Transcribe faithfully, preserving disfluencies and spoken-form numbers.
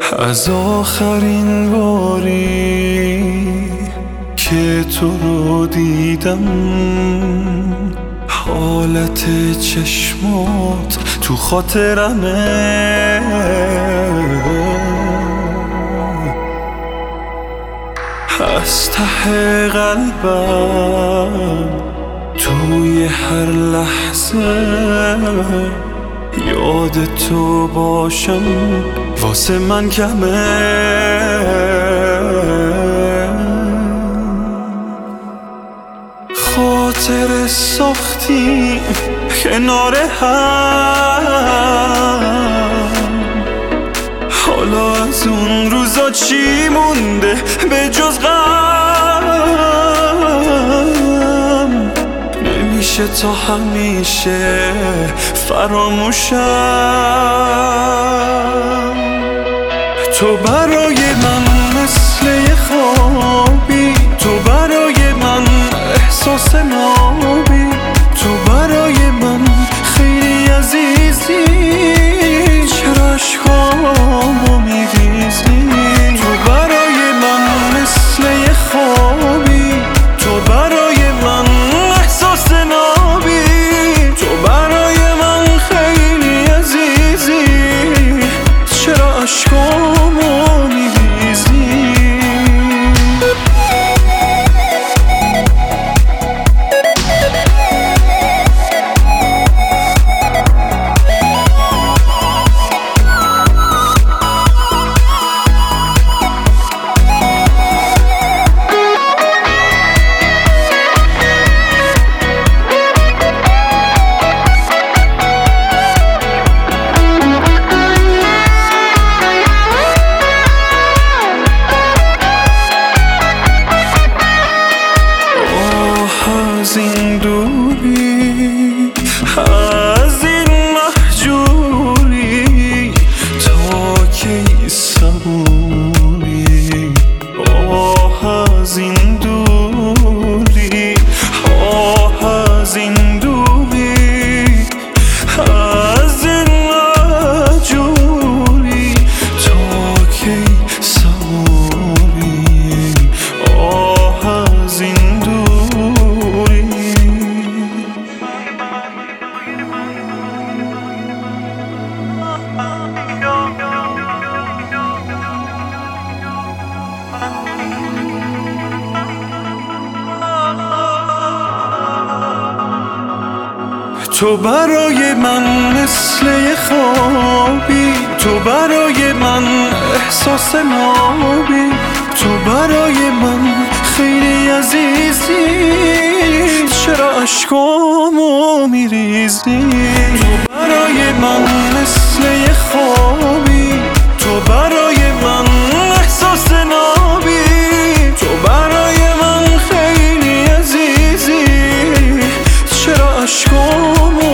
از آخرین باری که تو رو دیدم حالت چشمات تو خاطرمه، از ته قلبم توی هر لحظه یاد تو باشم واسه من کمه. خاطر ساختیم کنار هم، حالا از اون روزا چی مونده به جز غم؟ نمیشه تا همیشه فراموشم. تو برای من مثل یه خوابی، تو برای من احساس نابی، تو برای من خیلی عزیزی، چرا عشقامو میریزی؟ تو برای من مثل یه خوابی، تو برای من احساس نابی، تو برای من خیلی عزیزی، چرا عشقامو میریزی؟ از این دوری، از این محجوری، تا کی صبوری؟ آه از این دوری، آه از این دوری، از این محجوری، تا کی صبوری؟ آه از این تو برای من مثل یه خوابی، تو برای من احساس نابی، تو برای من خیلی عزیزی، چرا عشقامو میریزی؟ تو برای من مثل یه خوابی، تو برای من احساس نابی، تو برای من خیلی عزیزی، چرا عشقامو